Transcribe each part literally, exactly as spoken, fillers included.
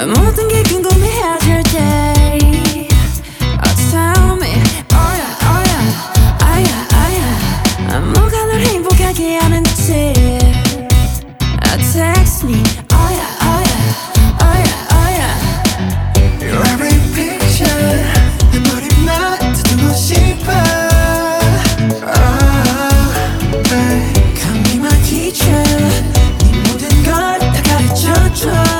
모든 게 궁금해질 때 Oh tell me oh yeah oh yeah oh yeah oh yeah 뭐가 널 행복하게 하는지 oh, text me oh yeah oh yeah oh yeah oh yeah Your every picture 내 머리만 듣고 싶어 oh, hey. Come be my teacher 네 모든 걸 다 가르쳐줘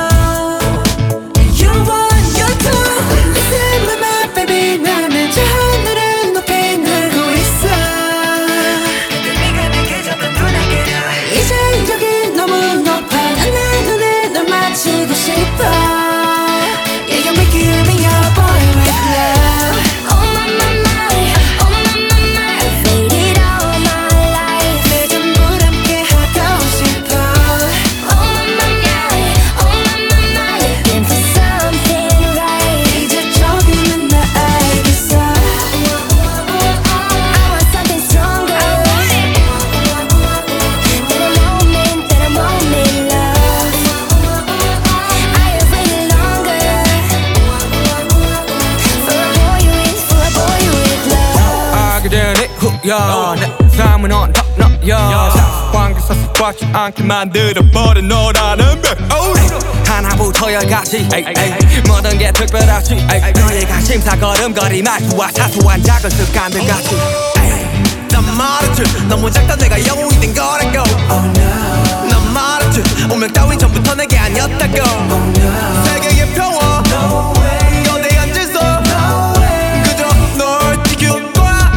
야, 내 삶은 언덕너야 사관계사 습관치 않게 만들어버린 너라는 배 하나부터 열까지 모든 게 특별하지 너의 관심사 걸음걸이 말투와 사소한 작은 습관들까지 난 말했지 너무 작다 내가 영웅이 된 거라고 oh, no. 난 말했지 운명 따윈 전부터 내게 아니었다고 oh, no. 세계의 평화 no 너내 앉아서 no 그저 널 지켜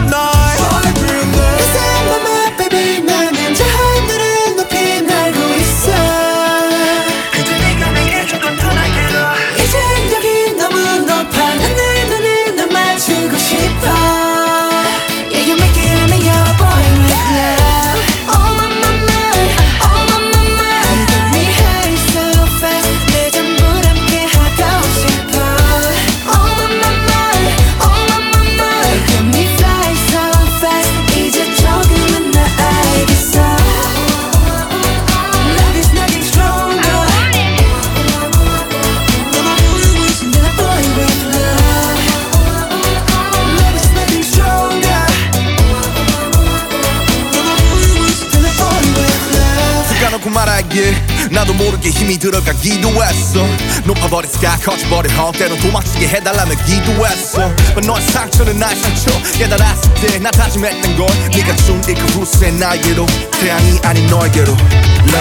말하길 나도 모르게 힘이 들어가기도 했어 높아버린 sky 커져버린 헛 때론 도망치게 해달라며 기도했어 But 너의 상처는 나의 상처 깨달았을 때 나 다짐했던 건 네가 준 이 그 후세 나에게로 태양이 아닌 너에게로